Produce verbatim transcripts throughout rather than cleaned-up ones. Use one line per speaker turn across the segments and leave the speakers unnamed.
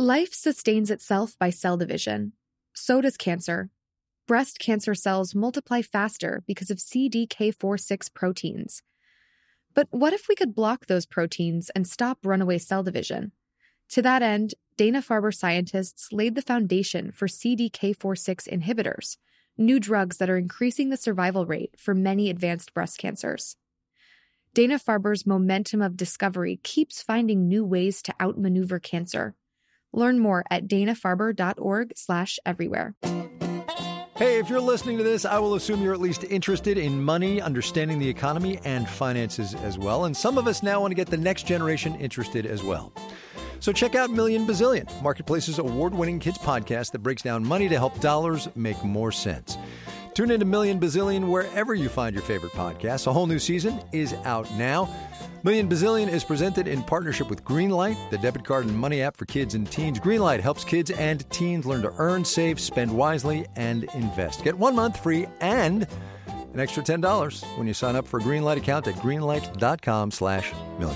Life sustains itself by cell division. So does cancer. Breast cancer cells multiply faster because of C D K four six proteins. But what if we could block those proteins and stop runaway cell division? To that end, Dana-Farber scientists laid the foundation for C D K four six inhibitors, new drugs that are increasing the survival rate for many advanced breast cancers. Dana-Farber's momentum of discovery keeps finding new ways to outmaneuver cancer. Learn more at dana-farber.org slash everywhere.
Hey, if you're listening to this, I will assume you're at least interested in money, understanding the economy, and finances as well. And some of us now want to get the next generation interested as well. So check out Million Bazillion, Marketplace's award-winning kids podcast that breaks down money to help dollars make more sense. Tune into Million Bazillion wherever you find your favorite podcasts. A whole new season is out now. Million Bazillion is presented in partnership with Greenlight, the debit card and money app for kids and teens. Greenlight helps kids and teens learn to earn, save, spend wisely, and invest. Get one month free and an extra ten dollars when you sign up for a Greenlight account at greenlight.com slash million.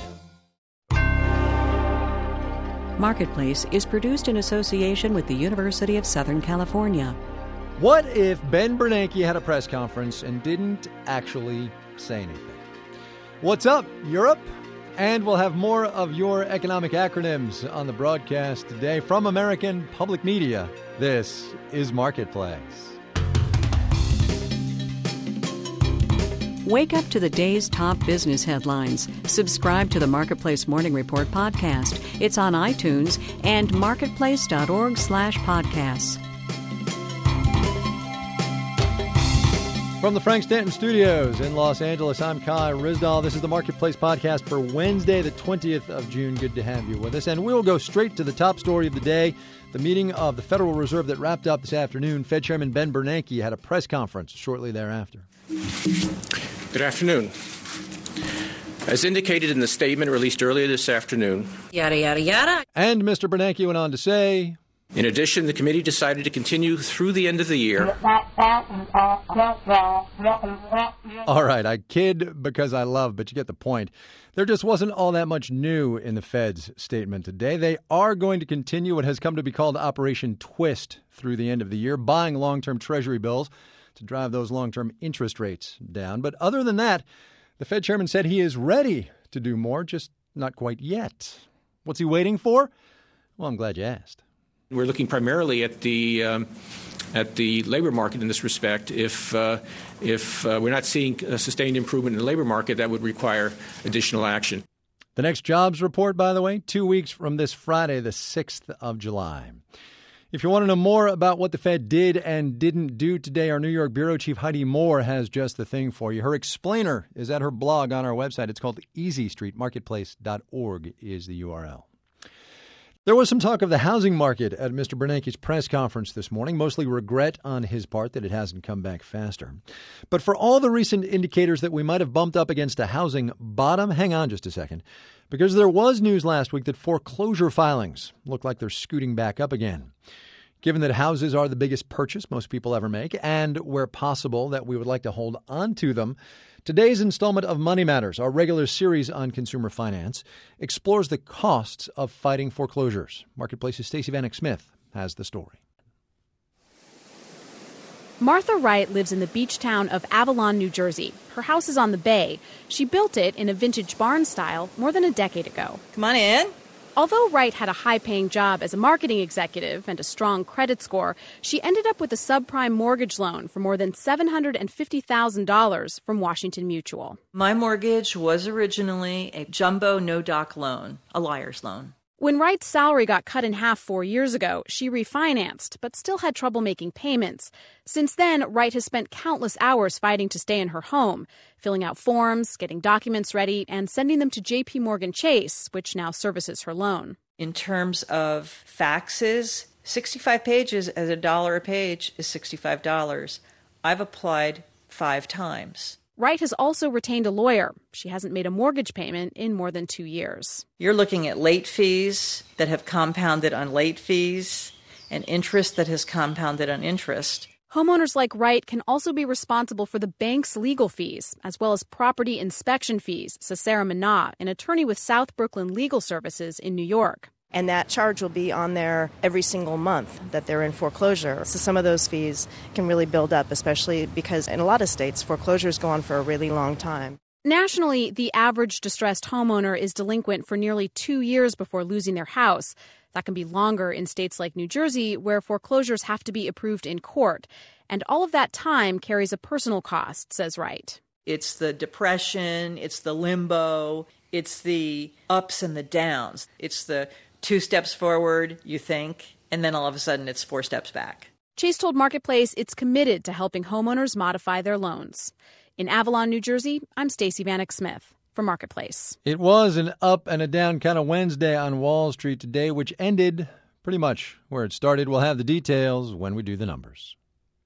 Marketplace is produced in association with the University of Southern California.
What if Ben Bernanke had a press conference and didn't actually say anything? What's up, Europe? And we'll have more of your economic acronyms on the broadcast today from American Public Media. This is Marketplace.
Wake up to the day's top business headlines. Subscribe to the Marketplace Morning Report podcast. It's on iTunes and marketplace.org slash podcasts.
From the Frank Stanton Studios in Los Angeles, I'm Kai Ryssdal. This is the Marketplace podcast for Wednesday, the twentieth of June. Good to have you with us. And we'll go straight to the top story of the day, the meeting of the Federal Reserve that wrapped up this afternoon. Fed Chairman Ben Bernanke had a press conference shortly thereafter.
Good afternoon. As indicated in the statement released earlier this afternoon,
yada, yada, yada.
And Mister Bernanke went on to say,
in addition, the committee decided to continue through the end of the year.
All right, I kid because I love, but you get the point. There just wasn't all that much new in the Fed's statement today. They are going to continue what has come to be called Operation Twist through the end of the year, buying long-term Treasury bills to drive those long-term interest rates down. But other than that, the Fed chairman said he is ready to do more, just not quite yet. What's he waiting for? Well, I'm glad you asked.
We're looking primarily at the um, at the labor market in this respect. If uh, if uh, we're not seeing a sustained improvement in the labor market, that would require additional action.
The next jobs report, by the way, two weeks from this Friday, the sixth of July. If you want to know more about what the Fed did and didn't do today, our New York Bureau Chief Heidi Moore has just the thing for you. Her explainer is at her blog on our website. It's called easy street marketplace dot org is the U R L. There was some talk of the housing market at Mister Bernanke's press conference this morning, mostly regret on his part that it hasn't come back faster. But for all the recent indicators that we might have bumped up against a housing bottom, hang on just a second, because there was news last week that foreclosure filings look like they're scooting back up again. Given that houses are the biggest purchase most people ever make, and where possible that we would like to hold on to them, today's installment of Money Matters, our regular series on consumer finance, explores the costs of fighting foreclosures. Marketplace's Stacey Vanek Smith has the story.
Martha Wright lives in the beach town of Avalon, New Jersey. Her house is on the bay. She built it in a vintage barn style more than a decade ago.
Come on in.
Although Wright had a high-paying job as a marketing executive and a strong credit score, she ended up with a subprime mortgage loan for more than seven hundred fifty thousand dollars from Washington Mutual.
My mortgage was originally a jumbo no-doc loan, a liar's loan.
When Wright's salary got cut in half four years ago, she refinanced, but still had trouble making payments. Since then, Wright has spent countless hours fighting to stay in her home, filling out forms, getting documents ready, and sending them to J P Morgan Chase, which now services her loan.
In terms of faxes, sixty-five pages at a dollar a page is sixty-five dollars. I've applied five times.
Wright has also retained a lawyer. She hasn't made a mortgage payment in more than two years.
You're looking at late fees that have compounded on late fees and interest that has compounded on interest.
Homeowners like Wright can also be responsible for the bank's legal fees, as well as property inspection fees, says Sarah Manah, an attorney with South Brooklyn Legal Services in New York.
And that charge will be on there every single month that they're in foreclosure. So some of those fees can really build up, especially because in a lot of states, foreclosures go on for a really long time.
Nationally, the average distressed homeowner is delinquent for nearly two years before losing their house. That can be longer in states like New Jersey, where foreclosures have to be approved in court. And all of that time carries a personal cost, says Wright.
It's the depression, it's the limbo, it's the ups and the downs. It's the two steps forward, you think, and then all of a sudden it's four steps back.
Chase told Marketplace it's committed to helping homeowners modify their loans. In Avalon, New Jersey, I'm Stacey Vanek Smith for Marketplace.
It was an up and a down kind of Wednesday on Wall Street today, which ended pretty much where it started. We'll have the details when we do the numbers.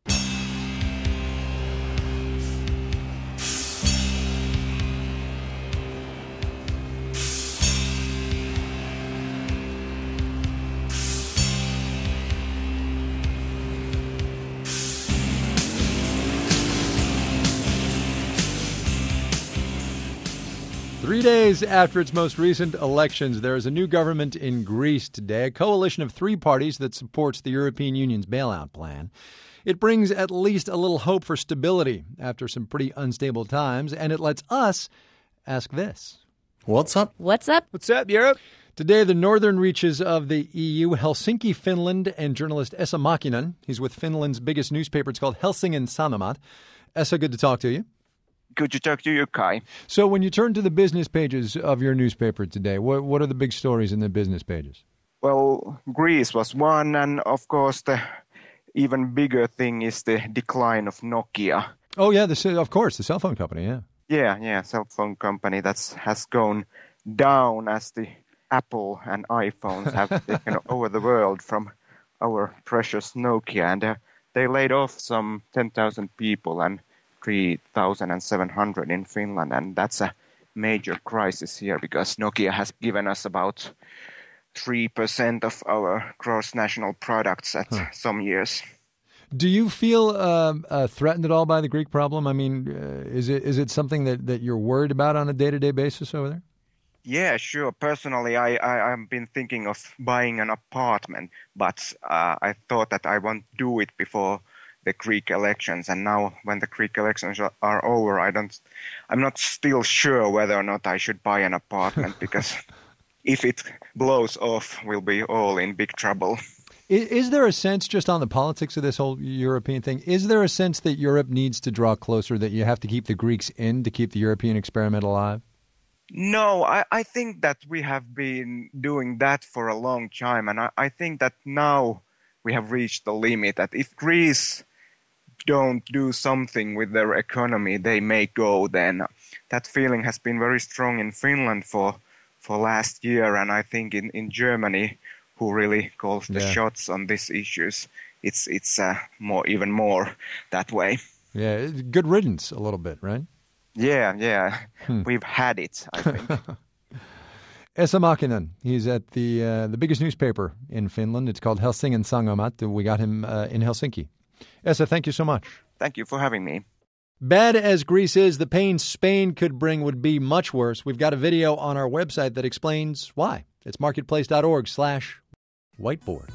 Three days after its most recent elections, there is a new government in Greece today, a coalition of three parties that supports the European Union's bailout plan. It brings at least a little hope for stability after some pretty unstable times, and it lets us ask this.
What's up?
What's up?
What's up, Europe?
Today, the northern reaches of the E U, Helsinki, Finland, and journalist Esa Mäkinen. He's with Finland's biggest newspaper. It's called Helsingin Sanomat. Esa, good to talk to you.
Good to talk to you, Kai.
So when you turn to the business pages of your newspaper today, what what are the big stories in the business pages?
Well, Greece was one, and of course the even bigger thing is the decline of Nokia.
Oh, yeah, the, of course, the cell phone company, yeah.
Yeah, yeah, cell phone company that has gone down as the Apple and iPhones have taken over the world from our precious Nokia. And uh, they laid off some ten thousand people and three thousand seven hundred in Finland, and that's a major crisis here because Nokia has given us about three percent of our gross national products at huh. some years.
Do you feel uh, uh, threatened at all by the Greek problem? I mean, uh, is it is it something that, that you're worried about on a day-to-day basis over there?
Yeah, sure. Personally, I, I, I've been thinking of buying an apartment, but uh, I thought that I won't do it before the Greek elections, and now when the Greek elections are over, I don't, I'm not still sure whether or not I should buy an apartment because if it blows off, we'll be all in big trouble.
Is, is there a sense, just on the politics of this whole European thing, is there a sense that Europe needs to draw closer, that you have to keep the Greeks in to keep the European experiment alive?
No, I, I think that we have been doing that for a long time, and I, I think that now we have reached the limit, that if Greece don't do something with their economy, they may go then. That feeling has been very strong in Finland for for last year, and I think in, in Germany, who really calls the yeah. shots on these issues, it's it's uh, more even more that way.
Yeah, good riddance a little bit, right?
Yeah, yeah. Hmm. We've had it, I think.
Esa Mäkinen, he's at the uh, the biggest newspaper in Finland. It's called Helsingin Sanomat. We got him uh, in Helsinki. Esa, thank you so much.
Thank you for having me.
Bad as Greece is, the pain Spain could bring would be much worse. We've got a video on our website that explains why. It's marketplace.org slash whiteboard.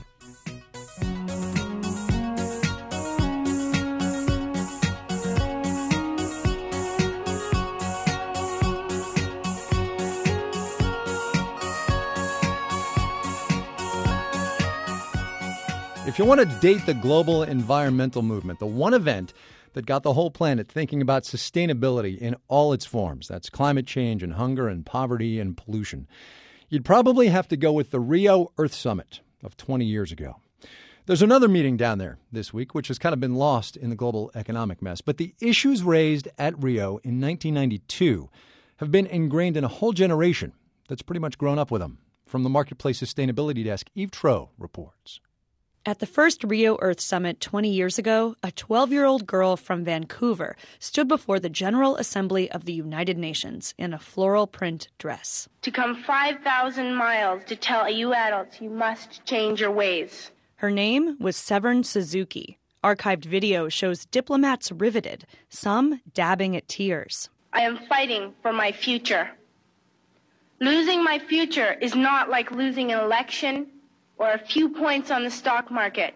If you want to date the global environmental movement, the one event that got the whole planet thinking about sustainability in all its forms, that's climate change and hunger and poverty and pollution, you'd probably have to go with the Rio Earth Summit of twenty years ago. There's another meeting down there this week, which has kind of been lost in the global economic mess. But the issues raised at Rio in nineteen ninety-two have been ingrained in a whole generation that's pretty much grown up with them. From the Marketplace Sustainability Desk, Eve Troeh reports.
At the first Rio Earth Summit twenty years ago, a twelve-year-old girl from Vancouver stood before the General Assembly of the United Nations in a floral print dress.
To come five thousand miles to tell you adults you must change your ways.
Her name was Severn Suzuki. Archived video shows diplomats riveted, some dabbing at tears.
I am fighting for my future. Losing my future is not like losing an election or a few points on the stock market.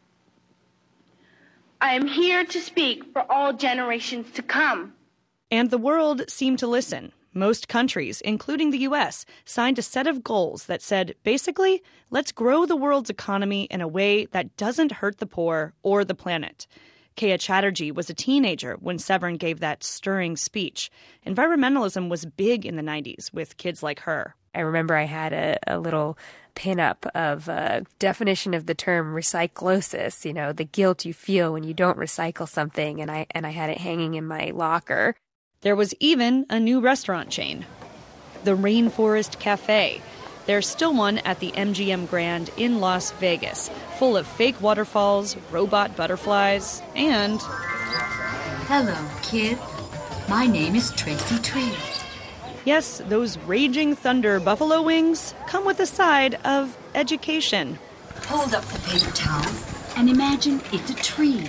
I am here to speak for all generations to come.
And the world seemed to listen. Most countries, including the U S, signed a set of goals that said, basically, let's grow the world's economy in a way that doesn't hurt the poor or the planet. Kea Chatterjee was a teenager when Severn gave that stirring speech. Environmentalism was big in the nineties with kids like her.
I remember I had a, a little pin-up of a definition of the term recyclosis, you know, the guilt you feel when you don't recycle something, and I and I had it hanging in my locker.
There was even a new restaurant chain, the Rainforest Cafe. There's still one at the M G M Grand in Las Vegas, full of fake waterfalls, robot butterflies, and...
Hello, kids. My name is Tracy Tree.
Yes, those raging thunder buffalo wings come with a side of education.
Hold up the paper towels and imagine it's a tree.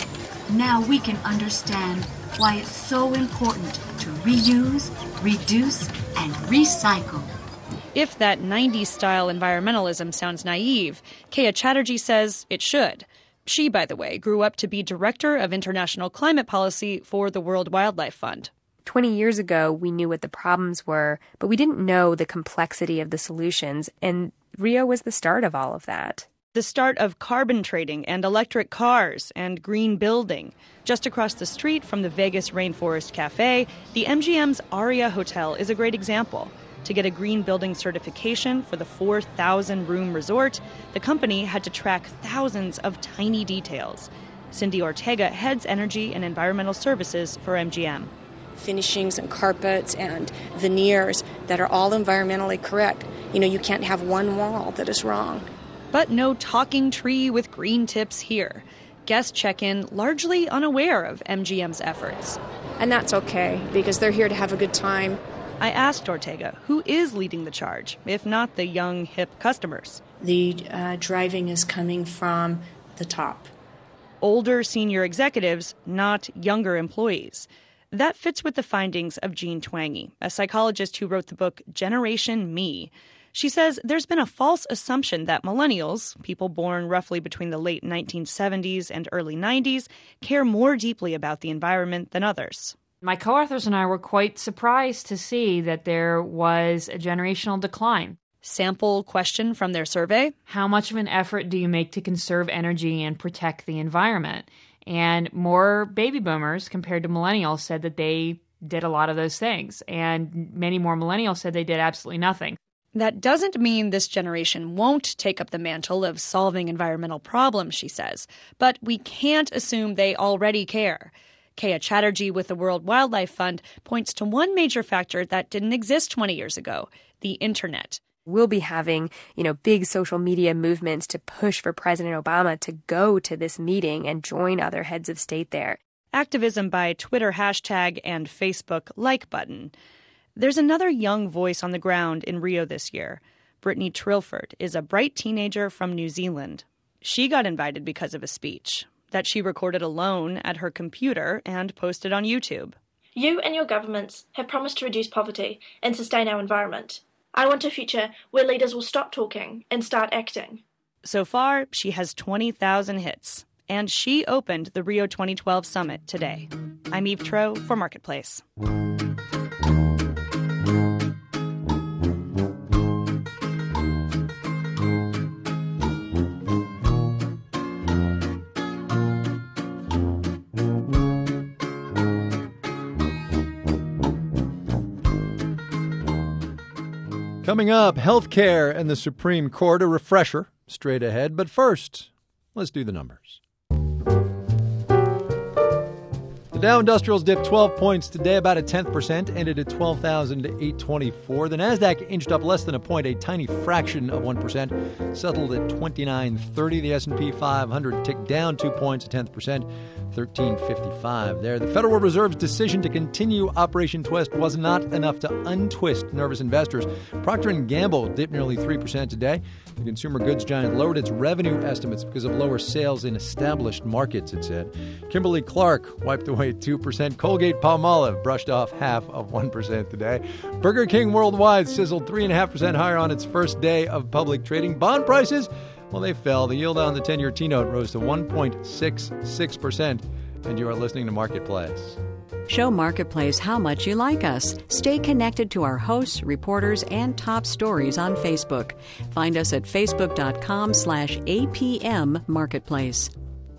Now we can understand why it's so important to reuse, reduce, and recycle.
If that nineties-style environmentalism sounds naive, Kea Chatterjee says it should. She, by the way, grew up to be Director of International Climate Policy for the World Wildlife Fund.
twenty years ago, we knew what the problems were, but we didn't know the complexity of the solutions, and Rio was the start of all of that.
The start of carbon trading and electric cars and green building. Just across the street from the Vegas Rainforest Cafe, the M G M's Aria Hotel is a great example. To get a green building certification for the four thousand room resort, the company had to track thousands of tiny details. Cindy Ortega heads Energy and Environmental Services for M G M.
Finishings and carpets and veneers that are all environmentally correct. You know, you can't have one wall that is wrong.
But no talking tree with green tips here. Guests check in largely unaware of M G M's efforts.
And that's okay, because they're here to have a good time.
I asked Ortega who is leading the charge, if not the young, hip customers.
The uh, driving is coming from the top.
Older senior executives, not younger employees. That fits with the findings of Jean Twenge, a psychologist who wrote the book Generation Me. She says there's been a false assumption that millennials, people born roughly between the late nineteen seventies and early nineties, care more deeply about the environment than others.
My co-authors and I were quite surprised to see that there was a generational decline.
Sample question from their survey:
how much of an effort do you make to conserve energy and protect the environment? And more baby boomers compared to millennials said that they did a lot of those things. And many more millennials said they did absolutely nothing.
That doesn't mean this generation won't take up the mantle of solving environmental problems, she says. But we can't assume they already care. Kea Chatterjee with the World Wildlife Fund points to one major factor that didn't exist twenty years ago, the internet.
We'll be having, you know, big social media movements to push for President Obama to go to this meeting and join other heads of state there.
Activism by Twitter hashtag and Facebook like button. There's another young voice on the ground in Rio this year. Brittany Trilford is a bright teenager from New Zealand. She got invited because of a speech that she recorded alone at her computer and posted on YouTube.
You and your governments have promised to reduce poverty and sustain our environment. I want a future where leaders will stop talking and start acting.
So far, she has twenty thousand hits, and she opened the Rio twenty twelve summit today. I'm Eve Tro for Marketplace.
Coming up, healthcare and the Supreme Court, a refresher straight ahead. But first, let's do the numbers. The Dow Industrials dipped twelve points today, about a tenth percent, ended at twelve thousand eight hundred twenty-four. The Nasdaq inched up less than a point, a tiny fraction of one percent, settled at twenty-nine thirty. The S and P five hundred ticked down two points, a tenth percent, thirteen fifty-five there. The Federal Reserve's decision to continue Operation Twist was not enough to untwist nervous investors. Procter and Gamble dipped nearly three percent today. The consumer goods giant lowered its revenue estimates because of lower sales in established markets, it said. Kimberly-Clark wiped away two percent. Colgate-Palmolive brushed off half of one percent today. Burger King Worldwide sizzled three point five percent higher on its first day of public trading. Bond prices, well, they fell. The yield on the ten-year T-note rose to one point six six percent. And you are listening to Marketplace.
Show Marketplace how much you like us. Stay connected to our hosts, reporters, and top stories on Facebook. Find us at facebook.com slash APM Marketplace.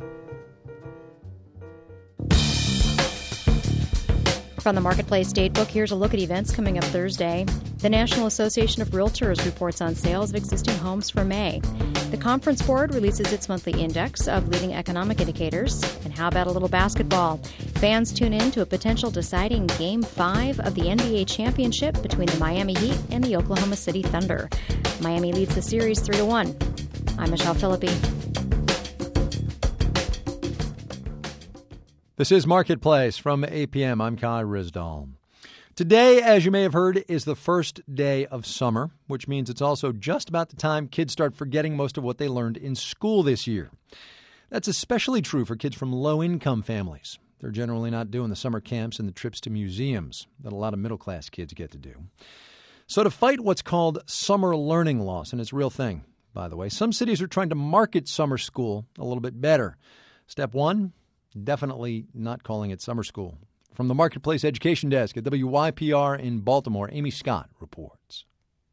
From the Marketplace Datebook, here's a look at events coming up Thursday. The National Association of Realtors reports on sales of existing homes for May. The Conference Board releases its monthly index of leading economic indicators. And how about a little basketball? Fans tune in to a potential deciding Game five of the N B A championship between the Miami Heat and the Oklahoma City Thunder. Miami leads the series three to one. I'm Michelle Philippi.
This is Marketplace from A P M. I'm Kai Rizdal. Today, as you may have heard, is the first day of summer, which means it's also just about the time kids start forgetting most of what they learned in school this year. That's especially true for kids from low-income families. They're generally not doing the summer camps and the trips to museums that a lot of middle-class kids get to do. So to fight what's called summer learning loss, and it's a real thing, by the way, some cities are trying to market summer school a little bit better. Step one, definitely not calling it summer school. From the Marketplace Education Desk at W Y P R in Baltimore, Amy Scott reports.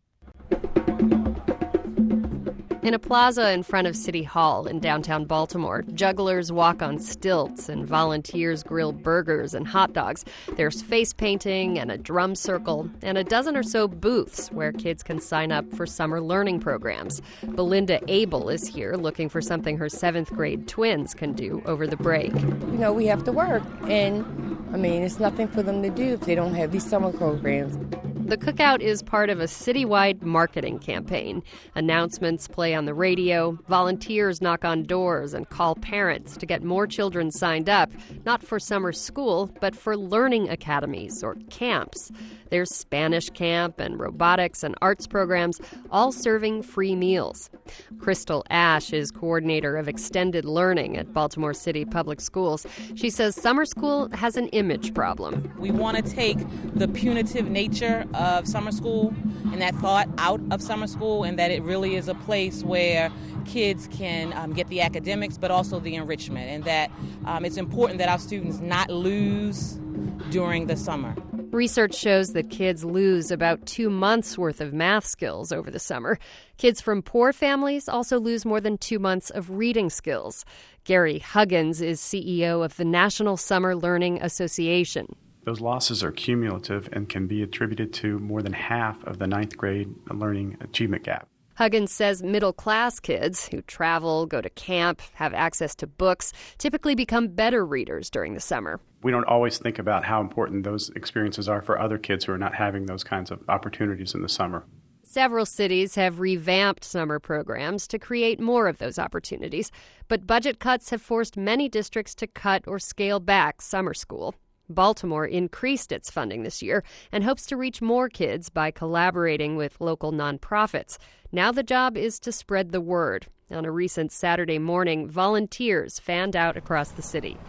In a plaza in front of City Hall in downtown Baltimore, jugglers walk on stilts and volunteers grill burgers and hot dogs. There's face painting and a drum circle and a dozen or so booths where kids can sign up for summer learning programs. Belinda Abel is here looking for something her seventh grade twins can do over the break.
You know, we have to work, and I mean, it's nothing for them to do if they don't have these summer programs.
The cookout is part of a citywide marketing campaign. Announcements play on the radio, volunteers knock on doors and call parents to get more children signed up, not for summer school, but for learning academies or camps. There's Spanish camp and robotics and arts programs, all serving free meals. Crystal Ash is coordinator of extended learning at Baltimore City Public Schools. She says summer school has an image problem.
We want to take the punitive nature of summer school and that thought out of summer school, and that it really is a place where kids can um, get the academics but also the enrichment, and that um, it's important that our students not lose during the summer.
Research shows that kids lose about two months' worth of math skills over the summer. Kids from poor families also lose more than two months of reading skills. Gary Huggins is C E O of the National Summer Learning Association.
Those losses are cumulative and can be attributed to more than half of the ninth grade learning achievement gap.
Huggins says middle-class kids who travel, go to camp, have access to books, typically become better readers during the summer.
We don't always think about how important those experiences are for other kids who are not having those kinds of opportunities in the summer.
Several cities have revamped summer programs to create more of those opportunities, but budget cuts have forced many districts to cut or scale back summer school. Baltimore increased its funding this year and hopes to reach more kids by collaborating with local nonprofits. Now the job is to spread the word. On a recent Saturday morning, volunteers fanned out across the city.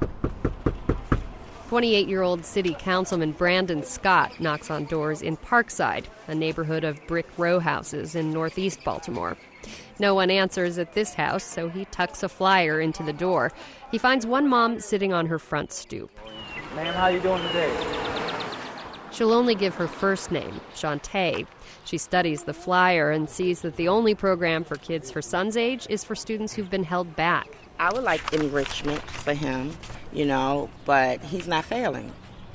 twenty-eight-year-old City Councilman Brandon Scott knocks on doors in Parkside, a neighborhood of brick row houses in northeast Baltimore. No one answers at this house, so he tucks a flyer into the door. He finds one mom sitting on her front stoop.
Ma'am, how you doing today?
She'll only give her first name, Shantae. She studies the flyer and sees that the only program for kids her son's age is for students who've been held back.
I would like enrichment for him, you know, but he's not failing.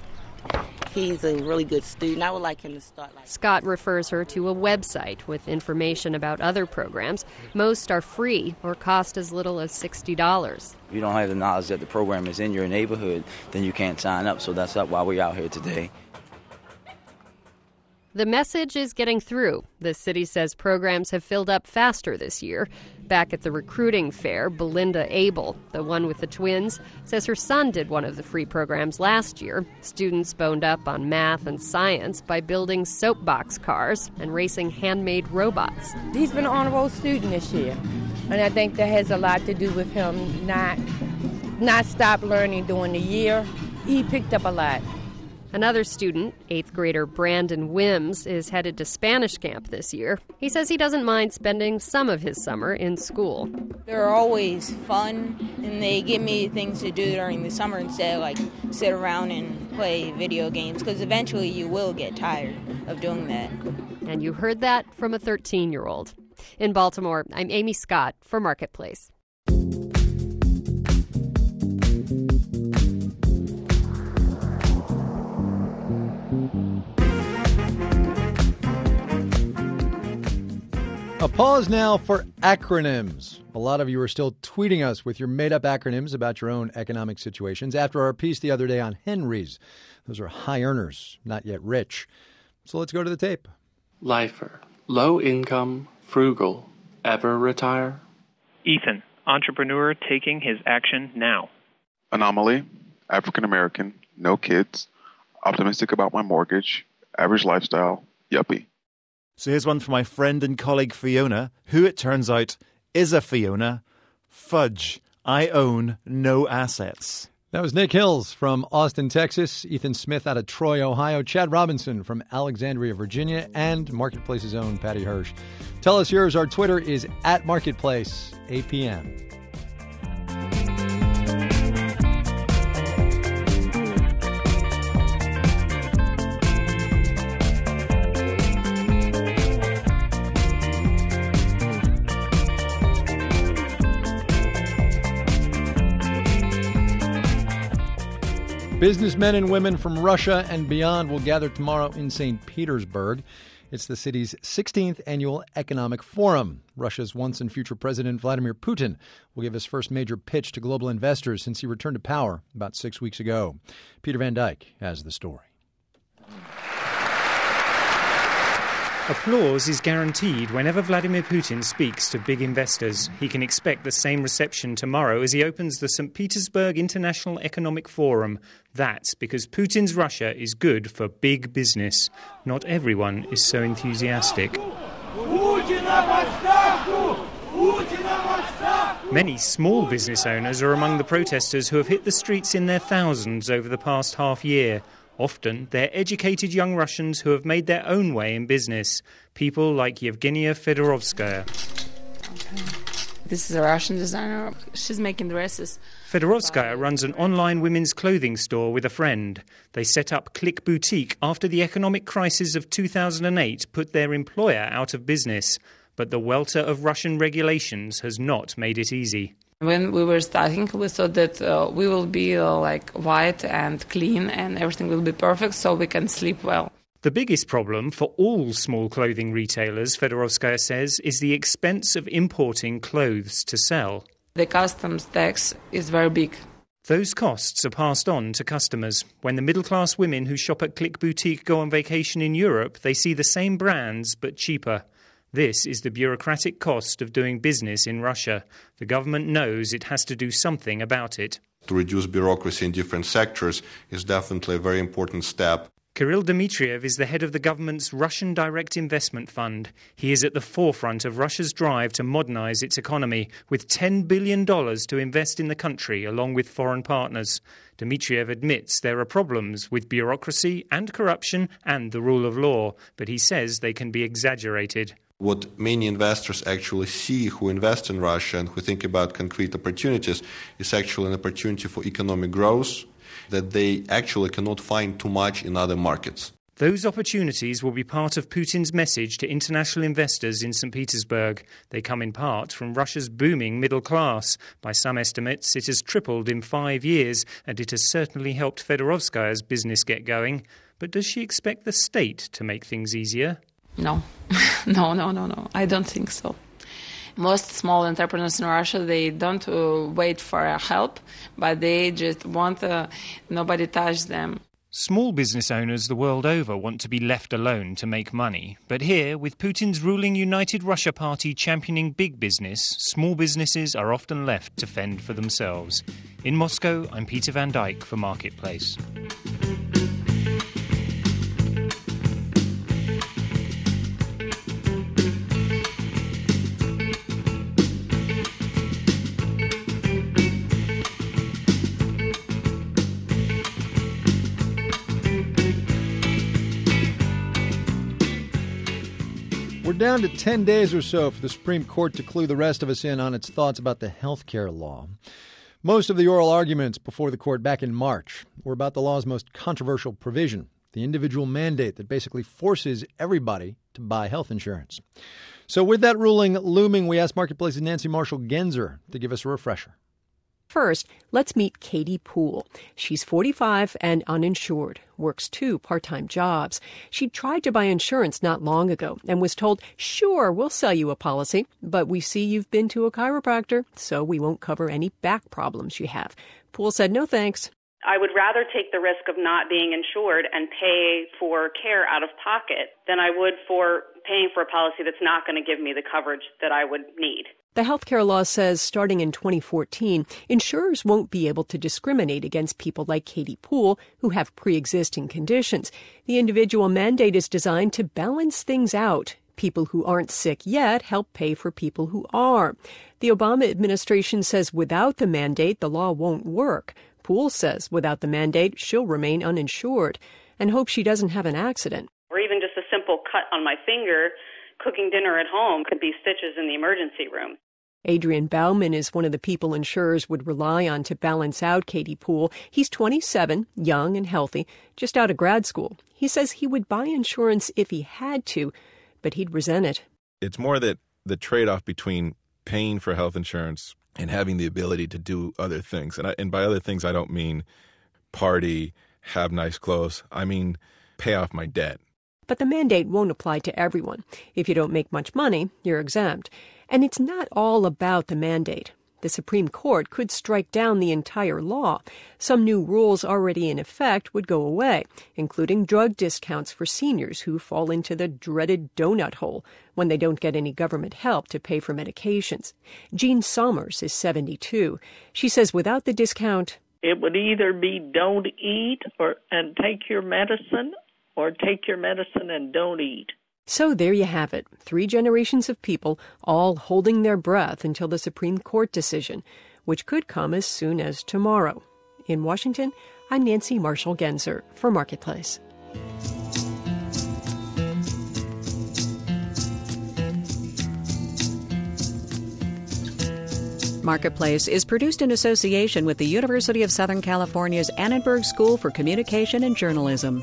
He's a really good student. I would like him to start like...
Scott refers her to a website with information about other programs. Most are free or cost as little as sixty dollars.
If you don't have the knowledge that the program is in your neighborhood, then you can't sign up. So that's why we're out here today.
The message is getting through. The city says programs have filled up faster this year. Back at the recruiting fair, Belinda Abel, the one with the twins, says her son did one of the free programs last year. Students boned up on math and science by building soapbox cars and racing handmade robots.
He's been an honor roll student this year, and I think that has a lot to do with him not, not stop learning during the year. He picked up a lot.
Another student, eighth grader Brandon Wims, is headed to Spanish camp this year. He says he doesn't mind spending some of his summer in school.
They're always fun, and they give me things to do during the summer instead of, like, sit around and play video games, because eventually you will get tired of doing that.
And you heard that from a thirteen-year-old. In Baltimore, I'm Amy Scott for Marketplace.
A pause now for acronyms. A lot of you are still tweeting us with your made-up acronyms about your own economic situations after our piece the other day on Henrys. Those are high earners, not yet rich. So let's go to the tape.
Lifer, low income, frugal, ever retire?
Ethan, entrepreneur taking his action now.
Anomaly, African American, no kids, optimistic about my mortgage, average lifestyle, yuppie.
So here's one from my friend and colleague Fiona, who it turns out is a Fiona. Fudge, I own no assets.
That was Nick Hills from Austin, Texas, Ethan Smith out of Troy, Ohio, Chad Robinson from Alexandria, Virginia, and Marketplace's own Patty Hirsch. Tell us yours. Our Twitter is at Marketplace A P M. Businessmen and women from Russia and beyond will gather tomorrow in Saint Petersburg. It's the city's sixteenth annual economic forum. Russia's once and future President Vladimir Putin will give his first major pitch to global investors since he returned to power about six weeks ago. Peter Van Dyke has the story.
Applause is guaranteed whenever Vladimir Putin speaks to big investors. He can expect the same reception tomorrow as he opens the Saint Petersburg International Economic Forum. That's because Putin's Russia is good for big business. Not everyone is so enthusiastic. Many small business owners are among the protesters who have hit the streets in their thousands over the past half year. Often, they're educated young Russians who have made their own way in business. People like Yevgenia Fedorovskaya.
Okay. This is a Russian designer. She's making dresses.
Fedorovskaya runs an online women's clothing store with a friend. They set up Click Boutique after the economic crisis of two thousand eight put their employer out of business. But the welter of Russian regulations has not made it easy.
When we were starting, we thought that uh, we will be uh, like white and clean and everything will be perfect so we can sleep well.
The biggest problem for all small clothing retailers, Fedorovskaya says, is the expense of importing clothes to sell.
The customs tax is very big.
Those costs are passed on to customers. When the middle-class women who shop at Click Boutique go on vacation in Europe, they see the same brands but cheaper. This is the bureaucratic cost of doing business in Russia. The government knows it has to do something about it.
To reduce bureaucracy in different sectors is definitely a very important step.
Kirill Dmitriev is the head of the government's Russian Direct Investment Fund. He is at the forefront of Russia's drive to modernize its economy, with ten billion dollars to invest in the country along with foreign partners. Dmitriev admits there are problems with bureaucracy and corruption and the rule of law, but he says they can be exaggerated.
What many investors actually see who invest in Russia and who think about concrete opportunities is actually an opportunity for economic growth that they actually cannot find too much in other markets.
Those opportunities will be part of Putin's message to international investors in Saint Petersburg. They come in part from Russia's booming middle class. By some estimates, it has tripled in five years, and it has certainly helped Fedorovskaya's business get going. But does she expect the state to make things easier?
No, no, no, no, no. I don't think so. Most small entrepreneurs in Russia, they don't uh, wait for help, but they just want uh, nobody touch them.
Small business owners the world over want to be left alone to make money. But here, with Putin's ruling United Russia Party championing big business, small businesses are often left to fend for themselves. In Moscow, I'm Peter Van Dyke for Marketplace.
We're down to ten days or so for the Supreme Court to clue the rest of us in on its thoughts about the health care law. Most of the oral arguments before the court back in March were about the law's most controversial provision, the individual mandate that basically forces everybody to buy health insurance. So with that ruling looming, we asked Marketplace's Nancy Marshall-Genzer to give us a refresher.
First, let's meet Katie Poole. She's forty-five and uninsured, works two part-time jobs. She tried to buy insurance not long ago and was told, sure, we'll sell you a policy, but we see you've been to a chiropractor, so we won't cover any back problems you have. Poole said no thanks.
I would rather take the risk of not being insured and pay for care out of pocket than I would for paying for a policy that's not going to give me the coverage that I would need.
The healthcare law says starting in twenty fourteen, insurers won't be able to discriminate against people like Katie Poole who have pre-existing conditions. The individual mandate is designed to balance things out. People who aren't sick yet help pay for people who are. The Obama administration says without the mandate, the law won't work. Poole says without the mandate, she'll remain uninsured and hopes she doesn't have an accident.
Or even just a simple cut on my finger, cooking dinner at home could be stitches in the emergency room.
Adrian Bauman is one of the people insurers would rely on to balance out Katie Poole. He's twenty-seven, young and healthy, just out of grad school. He says he would buy insurance if he had to, but he'd resent it.
It's more that the trade-off between paying for health insurance and having the ability to do other things. And, I, and by other things, I don't mean party, have nice clothes. I mean pay off my debt.
But the mandate won't apply to everyone. If you don't make much money, you're exempt. And it's not all about the mandate. The Supreme Court could strike down the entire law. Some new rules already in effect would go away, including drug discounts for seniors who fall into the dreaded donut hole when they don't get any government help to pay for medications. Jean Sommers is seventy-two. She says without the discount,
it would either be don't eat or and take your medicine, or take your medicine and don't eat.
So there you have it, three generations of people all holding their breath until the Supreme Court decision, which could come as soon as tomorrow. In Washington, I'm Nancy Marshall-Genzer for Marketplace.
Marketplace is produced in association with the University of Southern California's Annenberg School for Communication and Journalism.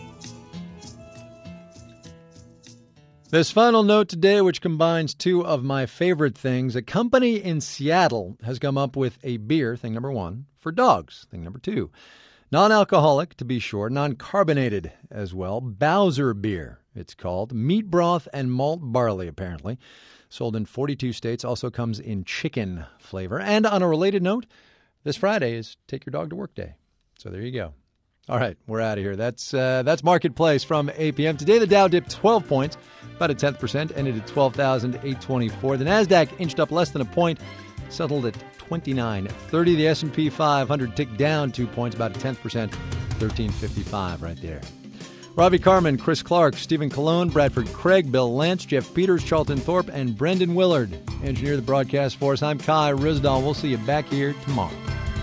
This final note today, which combines two of my favorite things. A company in Seattle has come up with a beer, thing number one, for dogs, thing number two. Non-alcoholic, to be sure, non-carbonated as well. Bowser beer, it's called. Meat broth and malt barley, apparently. Sold in forty-two states, also comes in chicken flavor. And on a related note, this Friday is Take Your Dog to Work Day. So there you go. All right, we're out of here. That's uh, that's Marketplace from A P M. Today, the Dow dipped twelve points, about a tenth percent, ended at twelve thousand eight hundred twenty-four. The NASDAQ inched up less than a point, settled at twenty-nine thirty. The S and P five hundred ticked down two points, about a tenth percent, thirteen fifty-five right there. Ravi Carmen, Chris Clark, Stephen Colon, Bradford Craig, Bill Lance, Jeff Peters, Charlton Thorpe, and Brendan Willard engineer the broadcast for us. I'm Kai Rizdal. We'll see you back here tomorrow.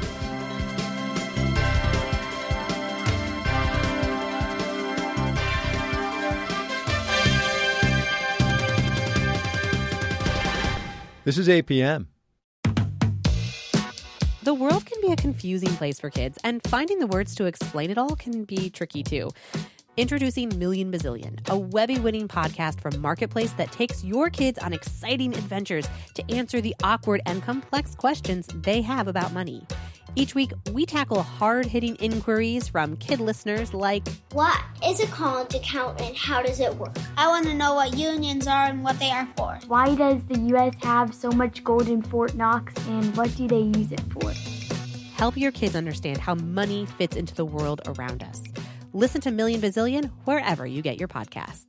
This is A P M.
The world can be a confusing place for kids, and finding the words to explain it all can be tricky too. Introducing Million Bazillion, a Webby-winning podcast from Marketplace that takes your kids on exciting adventures to answer the awkward and complex questions they have about money. Each week, we tackle hard-hitting inquiries from kid listeners like,
what is a college account and how does it work? I want to know what unions are and what they are for.
Why does the U S have so much gold in Fort Knox and what do they use it for?
Help your kids understand how money fits into the world around us. Listen to Million Bazillion wherever you get your podcasts.